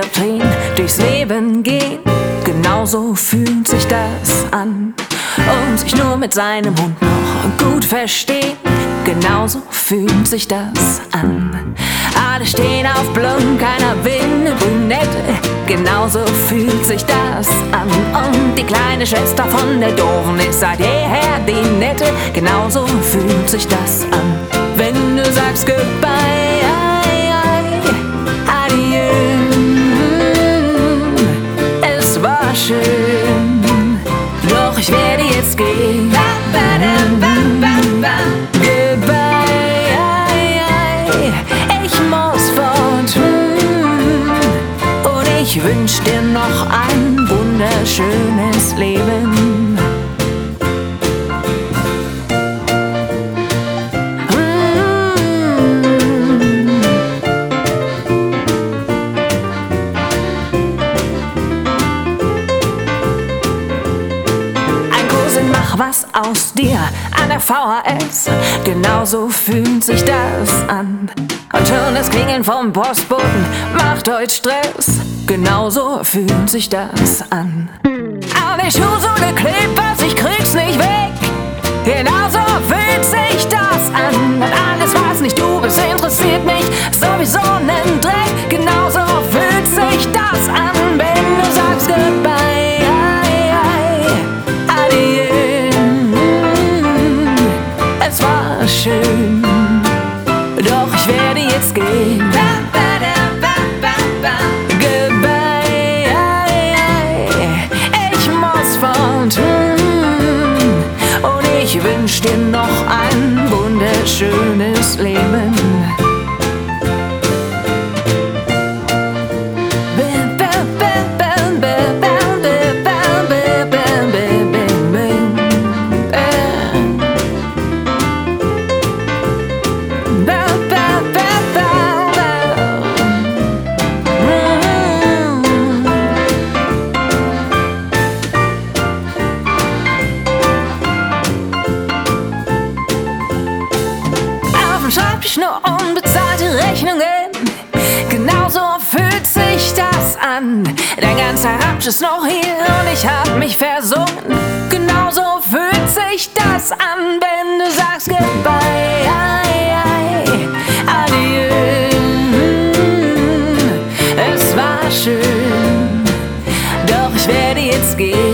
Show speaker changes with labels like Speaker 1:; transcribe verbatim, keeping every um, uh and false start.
Speaker 1: Doktrin durchs Leben gehen. Genauso fühlt sich das an. Und sich nur mit seinem Hund noch gut verstehen. Genauso fühlt sich das an. Alle stehen auf Blond, keiner will eine Brünette. Genauso fühlt sich das an. Und die kleine Schwester von der Doofen ist seit jeher die Nette. Genauso fühlt sich das an. Wenn du sagst Goodbye, ai, ai, adieu. Es war schön, doch ich werde jetzt gehen. Ich wünsch dir noch ein wunderschönes Leben. Ein Cousin, mach was aus dir an der V H S. Genauso fühlt sich das an. Und schon das Klingeln vom Postboten macht heute Stress. Genauso fühlt sich das an. An der Schuhsohle klebt was, ich krieg's nicht weg. Genauso fühlt sich das an. Und alles, was nicht du bist, interessiert mich sowieso nen Dreck. Genauso fühlt sich das an, wenn du sagst Goodbye, ai, ai, adieu. Es war schön, doch ich werde jetzt gehen. Ich wünsch dir noch ein wunderschönes Leben. Schreibtisch nur unbezahlte Rechnungen. Genauso fühlt sich das an. Dein ganzer Ramsch ist noch hier und ich hab mich versungen. Genauso fühlt sich das an, wenn du sagst Goodbye, ai, ai, adieu. Es war schön, doch ich werde jetzt gehen.